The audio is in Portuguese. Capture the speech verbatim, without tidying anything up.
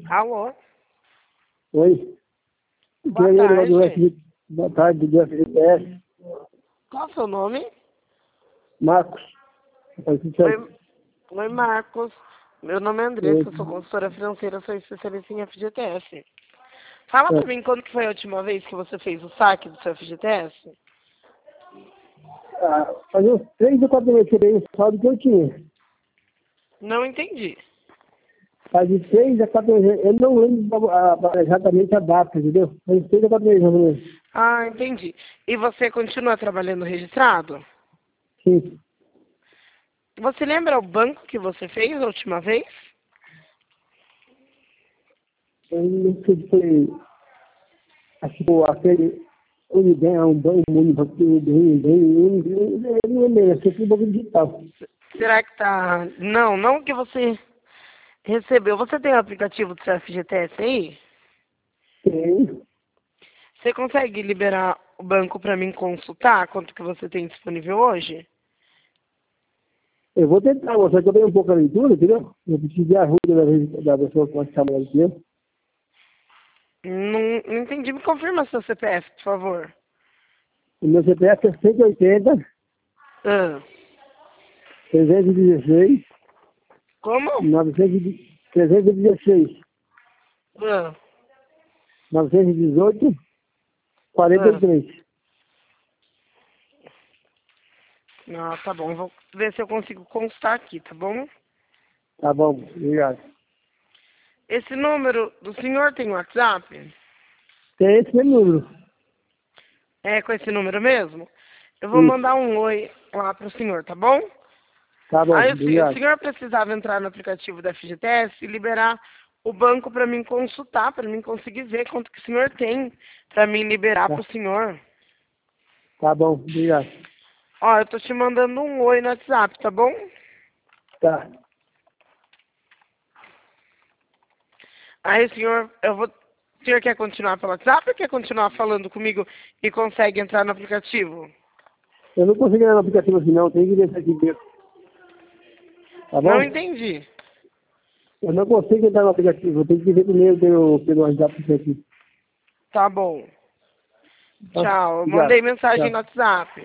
Alô? Oi. Boa Queria tarde. do F G... Boa tarde, do F G T S. Qual é o seu nome? Marcos. Oi, Oi, Marcos. Meu nome é Andressa, Oi. eu sou consultora financeira, sou especialista em F G T S. Fala É. pra mim quando que foi a última vez que você fez o saque do seu F G T S? Ah, fazia uns três ou quatro meses que eu dei o saldo que eu tinha. Não entendi. Faz de três a quatro meses. Eu não lembro a- a- exatamente a data, entendeu? Faz de três a quatro meses, mais ou menos. Ah, entendi. E você continua trabalhando registrado? Sim. Você lembra o banco que você fez a última vez? Eu não sei se foi... Acho que foi aquele... Unibem, um banco, um banco, Unibem, Unibem, eu não lembro, acho que foi um banco digital. Será que tá... Não, não que você recebeu. Você tem o aplicativo do seu F G T S aí? Tem. Você consegue liberar o banco para mim consultar quanto que você tem disponível hoje? Eu vou tentar, só que eu tenho um pouco a leitura, entendeu? Eu preciso de ajuda da, da pessoa que vai chamar aqui. Não, não entendi. Me confirma seu C P F, por favor. O meu C P F é cento e oitenta, Ah, trezentos e dezesseis, como? novecentos, trezentos e dezesseis, Ah, novecentos e dezoito, quarenta e ah. três. Não, tá bom. Vou ver se eu consigo constar aqui, tá bom? Tá bom, obrigado. Esse número do senhor tem WhatsApp? Tem esse mesmo número. É com esse número mesmo? Eu vou Isso. mandar um oi lá pro senhor, tá bom? Tá bom, Aí o se- o obrigado. senhor precisava entrar no aplicativo da F G T S e liberar o banco para mim consultar, para mim conseguir ver quanto que o senhor tem, para mim liberar Tá, pro senhor. tá bom, obrigado. Ó, eu tô te mandando um oi no WhatsApp, tá bom? Tá. Aí o senhor, eu vou. O senhor quer continuar pelo WhatsApp ou quer continuar falando comigo e consegue entrar no aplicativo? Eu não consigo entrar no aplicativo assim não, tem que deixar aqui dentro. Tá Não bom? entendi. Eu não consigo entrar no aplicativo, eu tenho que ver primeiro pelo, pelo WhatsApp aqui. Tá bom. Tá? Tchau. Eu Obrigado. mandei mensagem Tchau. no WhatsApp.